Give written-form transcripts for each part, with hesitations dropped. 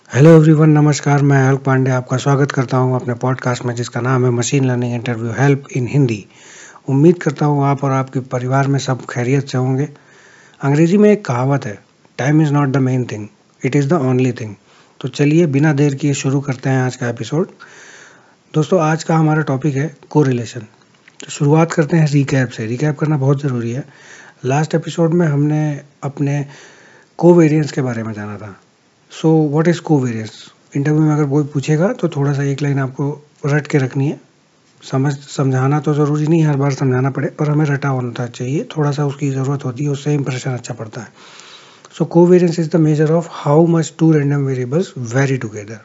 Hello everyone, नमस्कार। मैं अल्क पांडे आपका स्वागत करता हूं अपने पॉडकास्ट में जिसका नाम है machine learning interview help in Hindi. उम्मीद करता हूं आप और आपके परिवार में सब खैरियत से होंगे। अंग्रेजी में एक कहावत है, time is not the main thing, it is the only thing. तो चलिए बिना देर किए शुरू करते हैं आज का एपिसोड। दोस्तों, आज का हमारा टॉपिक है कोरिलेशन। तो शुरुआत करते हैं रिकैप से। रिकैप करना बहुत ज़रूरी है। लास्ट एपिसोड में हमने अपने कोवेरिएंस के बारे में जाना था। So what is covariance? Interview में अगर कोई पूछेगा तो थोड़ा सा एक लाइन आपको रट के रखनी है। समझाना तो ज़रूरी नहीं हर बार समझाना पड़े, पर हमें रटा होना चाहिए, थोड़ा सा उसकी ज़रूरत होती है, उससे इंप्रेशन अच्छा पड़ता है। So covariance is the measure of how much two random variables vary together.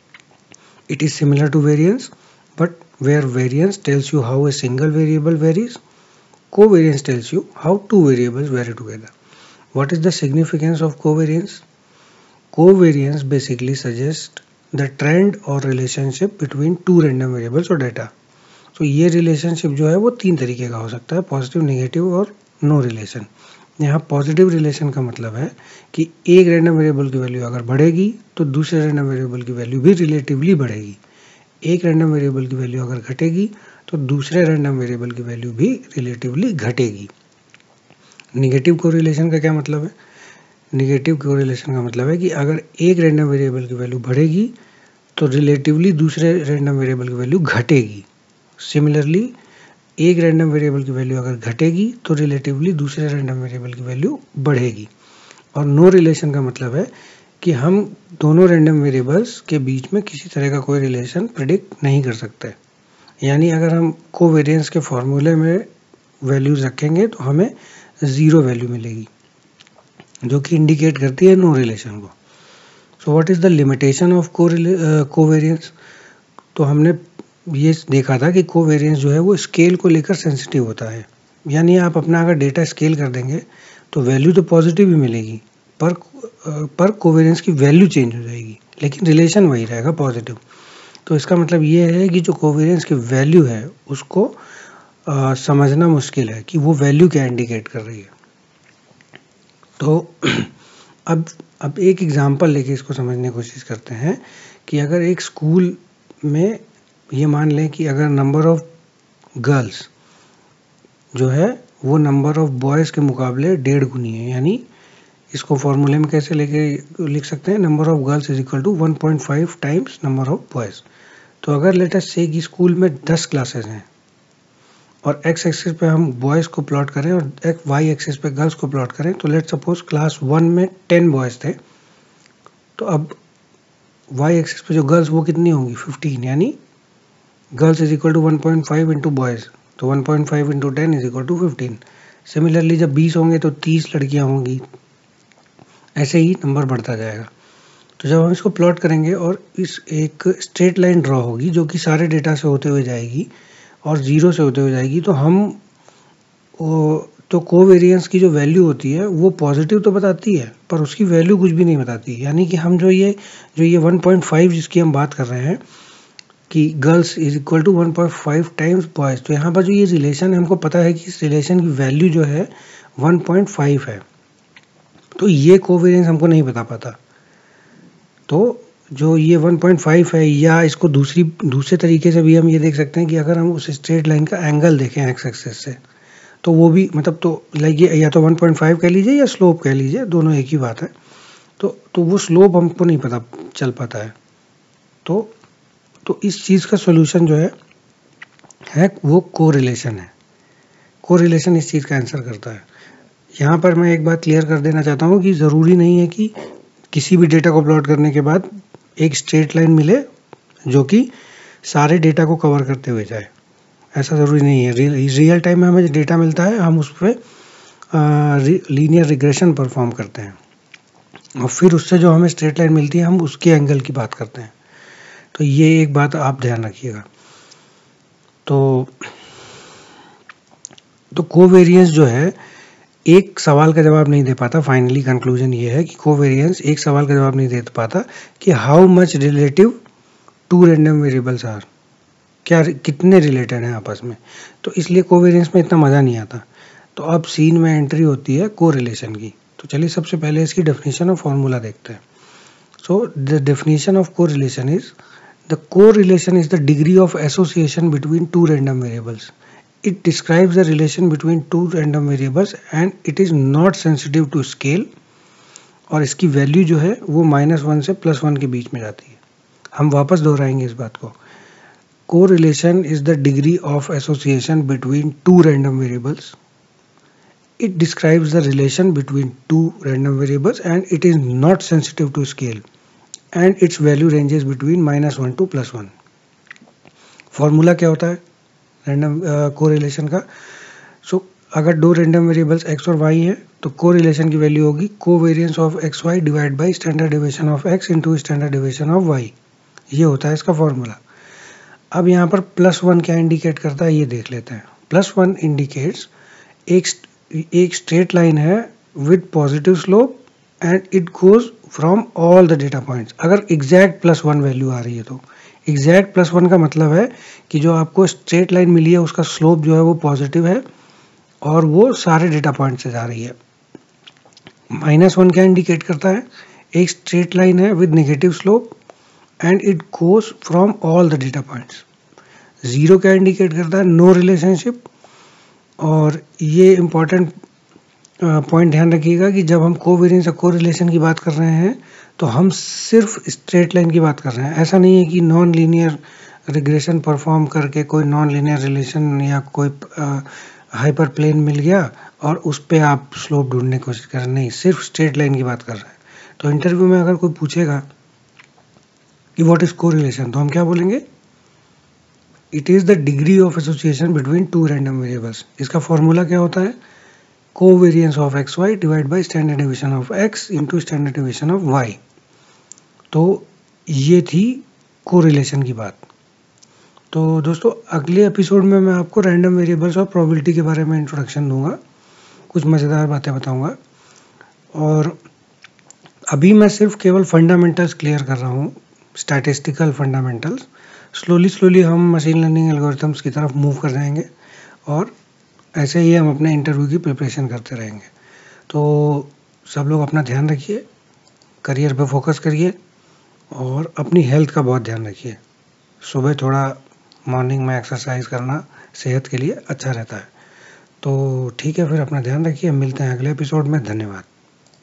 It is similar to variance, but where variance tells you how a single variable varies, covariance tells you how two variables vary together. What is the significance of covariance? Covariance basically suggests the trend or relationship between two random variables or data. तो ये relationship जो है वो तीन तरीके का हो सकता है, पॉजिटिव, नेगेटिव और नो रिलेशन। यहाँ पॉजिटिव रिलेशन का मतलब है कि एक रैंडम वेरिएबल की वैल्यू अगर बढ़ेगी तो दूसरे रैंडम वेरिएबल की वैल्यू भी रिलेटिवली बढ़ेगी। एक रैंडम वेरिएबल की वैल्यू अगर घटेगी तो दूसरे रैंडम वेरिएबल की वैल्यू भी रिलेटिवली घटेगी। निगेटिव कोरिलेशन का क्या मतलब है? निगेटिव कोरिलेशन का मतलब है कि अगर एक रैंडम वेरिएबल की वैल्यू बढ़ेगी तो रिलेटिवली दूसरे रैंडम वेरिएबल की वैल्यू घटेगी। सिमिलरली, एक रैंडम वेरिएबल की वैल्यू अगर घटेगी तो रिलेटिवली दूसरे रैंडम वेरिएबल की वैल्यू बढ़ेगी। और नो रिलेशन का मतलब है कि हम दोनों रैंडम वेरिएबल्स के बीच में किसी तरह का कोई रिलेशन प्रिडिक्ट नहीं कर सकते। यानी अगर हम कोवेरिएंस के फॉर्मूले में वैल्यूज रखेंगे तो हमें ज़ीरो वैल्यू मिलेगी, जो कि इंडिकेट करती है नो रिलेशन को। So what is the limitation of covariance? तो हमने ये देखा था कि कोवेरिएंस जो है वो स्केल को लेकर सेंसिटिव होता है। यानी आप अपना अगर डेटा स्केल कर देंगे तो वैल्यू तो पॉजिटिव ही मिलेगी, पर कोवेरिएंस की वैल्यू चेंज हो जाएगी, लेकिन रिलेशन वही रहेगा, पॉजिटिव। तो इसका मतलब ये है कि जो कोवेरिएंस की वैल्यू है उसको समझना मुश्किल है कि वो वैल्यू क्या इंडिकेट कर रही है। तो अब एक एग्जांपल लेके इसको समझने की कोशिश करते हैं कि अगर एक स्कूल में ये मान लें कि अगर नंबर ऑफ गर्ल्स जो है वो नंबर ऑफ बॉयज़ के मुकाबले 1.5 गुनी है। यानी इसको फॉर्मूले में कैसे लेके लिख सकते हैं? Number of girls is equal to 1.5 times number of boys. तो अगर लेट अस से कि स्कूल में 10 क्लासेस हैं और एक्स एक्सिस पे हम बॉयज़ को प्लॉट करें और वाई एक्सिस पे गर्ल्स को प्लॉट करें, तो लेट सपोज क्लास 1 में 10 बॉयज़ थे, तो अब वाई एक्सिस पे जो गर्ल्स वो कितनी होंगी? 15। यानी girls is equal to 1.5 into boys, तो 1.5 into 10 is equal to 15। Similarly जब 20 होंगे तो 30 लड़कियां होंगी, ऐसे ही नंबर बढ़ता जाएगा। तो जब हम इसको प्लॉट करेंगे और इस एक स्ट्रेट लाइन ड्रॉ होगी जो कि सारे डेटा से होते हुए जाएगी और ज़ीरो से होते हुए जाएगी, तो हम तो कोवेरिएंस की जो वैल्यू होती है वो पॉजिटिव तो बताती है, पर उसकी वैल्यू कुछ भी नहीं बताती। यानी कि हम जो ये 1.5 जिसकी हम बात कर रहे हैं कि girls is equal to 1.5 times boys, तो यहाँ पर जो ये रिलेशन है हमको पता है कि इस रिलेशन की वैल्यू जो है 1.5 है। तो ये कोवेरिएंस हमको नहीं बता पाता। तो जो ये 1.5 है, या इसको दूसरे तरीके से भी हम ये देख सकते हैं कि अगर हम उस स्ट्रेट लाइन का एंगल देखें एक्स एक्सिस से, तो वो भी मतलब तो लाइक ये या तो 1.5 कह लीजिए या स्लोप कह लीजिए, दोनों एक ही बात है। तो वो स्लोप हमको नहीं पता चल पाता है। तो इस चीज़ का सोल्यूशन जो है वो कोरिलेशन है। कोरिलेशन इस चीज़ का आंसर करता है। यहाँ पर मैं एक बात क्लियर कर देना चाहता हूँ कि ज़रूरी नहीं है कि किसी भी डेटा को प्लॉट करने के बाद एक स्ट्रेट लाइन मिले जो कि सारे डेटा को कवर करते हुए जाए। ऐसा ज़रूरी नहीं है। रियल टाइम में हमें डेटा मिलता है, हम उस पर लीनियर रिग्रेशन परफॉर्म करते हैं और फिर उससे जो हमें स्ट्रेट लाइन मिलती है हम उसके एंगल की बात करते हैं। तो ये एक बात आप ध्यान रखिएगा। तो कोवेरिएंस जो है एक सवाल का जवाब नहीं दे पाता। फाइनली कंक्लूजन ये है कि कोवेरिएंस एक सवाल का जवाब नहीं दे पाता कि how much relative two random variables are, क्या कितने रिलेटेड हैं आपस में। तो इसलिए कोवेरिएंस में इतना मज़ा नहीं आता। तो अब सीन में एंट्री होती है कोरिलेशन की। तो चलिए सबसे पहले इसकी डेफिनेशन और फॉर्मूला देखते हैं। So the definition of correlation is, the correlation is the degree of association between two random variables. It describes the relation between two random variables and it is not sensitive to scale, और इसकी value जो है वो -1 से +1 के बीच में जाती है। हम वापस दोहराएंगे इस बात को। Correlation is the degree of association between two random variables. It describes the relation between two random variables and it is not sensitive to scale, and its value ranges between -1 to +1. Formula क्या होता है random correlation का? सो अगर दो random variables x और y है तो कोरिलेशन की वैल्यू होगी covariance of xy divide by standard deviation of x into standard deviation of y। ये होता है इसका फॉर्मूला। अब यहाँ पर +1 क्या इंडिकेट करता है ये देख लेते हैं। +1 इंडिकेट्स एक स्ट्रेट लाइन है with positive slope and it goes from all the data points. अगर एग्जैक्ट +1 वैल्यू आ रही है तो एग्जैक्ट +1 का मतलब है कि जो आपको स्ट्रेट लाइन मिली है उसका स्लोप जो है वो पॉजिटिव है और वो सारे डेटा पॉइंट से जा रही है। -1 क्या इंडिकेट करता है? एक स्ट्रेट लाइन है with negative slope and it goes from all the data points. 0 क्या इंडिकेट करता है? No relationship. और ये इम्पॉर्टेंट पॉइंट ध्यान रखिएगा कि जब हम कोवेरिएंस या कोरिलेशन की बात कर रहे हैं तो हम सिर्फ स्ट्रेट लाइन की बात कर रहे हैं। ऐसा नहीं है कि नॉन लीनियर रिग्रेशन परफॉर्म करके कोई नॉन लीनियर रिलेशन या कोई हाइपर प्लेन मिल गया और उस पे आप स्लोप ढूंढने की कोशिश कर रहे हैं। नहीं, सिर्फ स्ट्रेट लाइन की बात कर रहे हैं। तो इंटरव्यू में अगर कोई पूछेगा कि व्हाट इज कोरिलेशन तो हम क्या बोलेंगे? It is the degree of association between two random variables. इसका फॉर्मूला क्या होता है? Covariance of xy divide by standard deviation of x into standard deviation of y। तो ये थी कोरिलेशन की बात। तो दोस्तों अगले एपिसोड में मैं आपको रैंडम वेरिएबल्स और प्रोबेबिलिटी के बारे में इंट्रोडक्शन दूंगा, कुछ मज़ेदार बातें बताऊंगा। और अभी मैं सिर्फ केवल फंडामेंटल्स क्लियर कर रहा हूँ, स्टैटिस्टिकल फंडामेंटल्स। स्लोली हम मशीन लर्निंग एल्गोरिथम्स की तरफ मूव कर जाएंगे और ऐसे ही हम अपने इंटरव्यू की प्रिपरेशन करते रहेंगे। तो सब लोग अपना ध्यान रखिए, करियर पे फोकस करिए और अपनी हेल्थ का बहुत ध्यान रखिए। सुबह थोड़ा मॉर्निंग में एक्सरसाइज करना सेहत के लिए अच्छा रहता है। तो ठीक है, फिर अपना ध्यान रखिए। मिलते हैं अगले एपिसोड में। धन्यवाद।